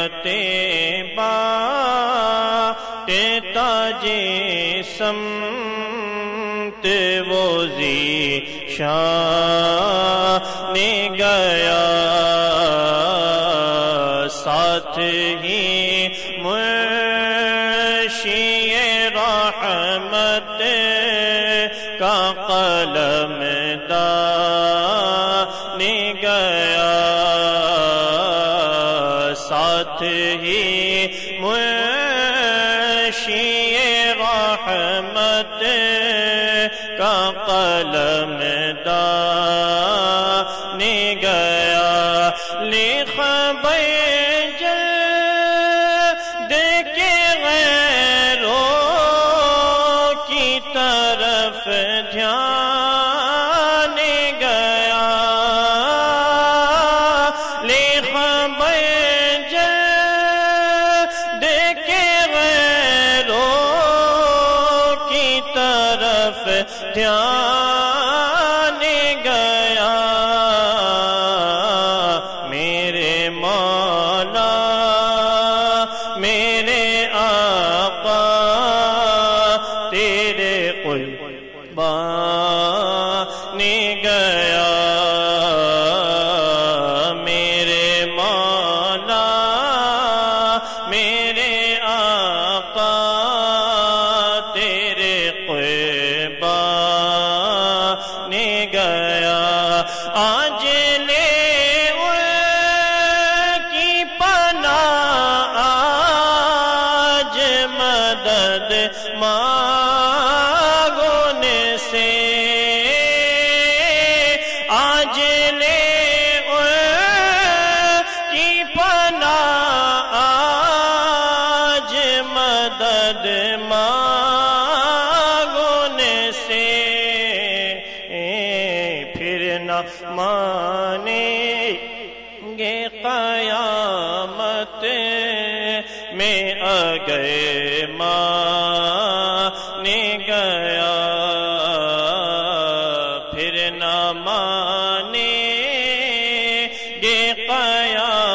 بات تاج سمت وہ ذیشان گیا، ساتھ ہی منشی رحمت کا قلم دان گیا، ساتھ ہی منشی رحمت کا قلم دان گیا، لکھ جلد کے غیروں کی طرف دھیان گیا، لکھ جلد کے غیروں کی طرف دھیان گیا، میرے مولا میرے آقا تیرے قربان گیا، میرے مولا میرے آقا تیرے قربان گیا، آج لے ان کی پناہ، آج مدد مانگن سے، آج لے ان کی پناہ، آج مدد مانگن سے، پھر نہ مانیں گے قیامت میں اگر مان گیا، پھر نہ مانیں گے قیامت